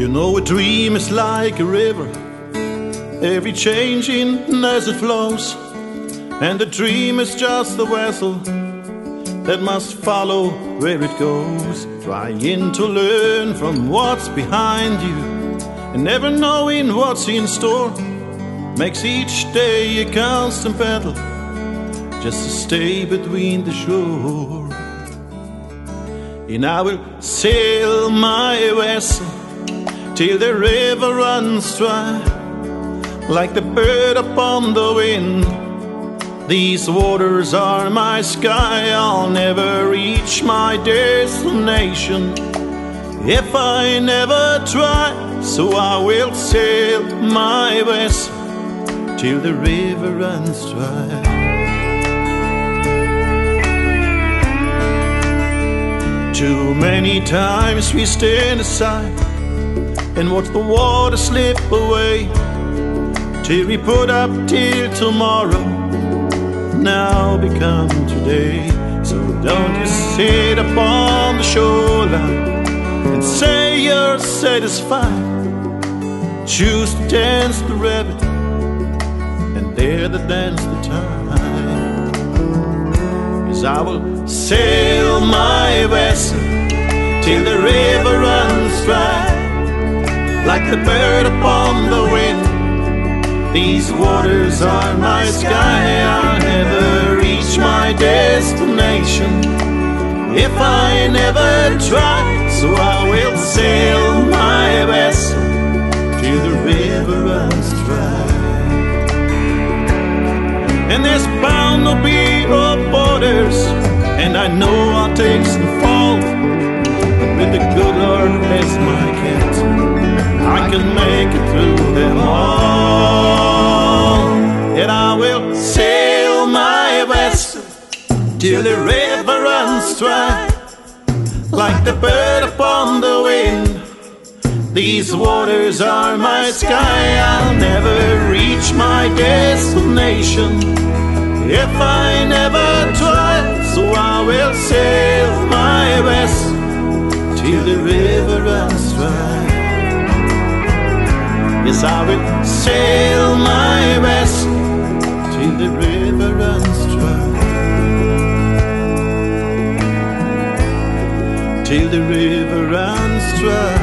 You know a dream is like a river, every changing as it flows. And a dream is just a vessel that must follow where it goes. Trying to learn from what's behind you and never knowing what's in store makes each day a constant battle just to stay between the shore. And I will sail my vessel till the river runs dry, like the bird upon the wind. These waters are my sky. I'll never reach my destination if I never try. So I will sail my vessel till the river runs dry. Too many times we stand aside and watch the water slip away, till we put up till tomorrow now become today. So don't you sit upon the shoreline and say you're satisfied. Choose to dance the rabbit and dare to dance the tide. 'Cause I will sail my vessel till the river runs dry, like the bird upon the wind. These waters are my sky. I'll never reach my destination if I never try. So I will sail my vessel till the river runs dry. And there's bound to be rough waters, and I know I'll take some fall, but with the good Lord as my captain, I can make it through them all. And I will sail my vessel till the river runs dry, like the bird upon the wind. These waters are my sky. I'll never reach my destination if I never try. So I will sail my vessel till the river runs dry. Yes, I will sail my vessel till the river runs dry. Till the river runs dry.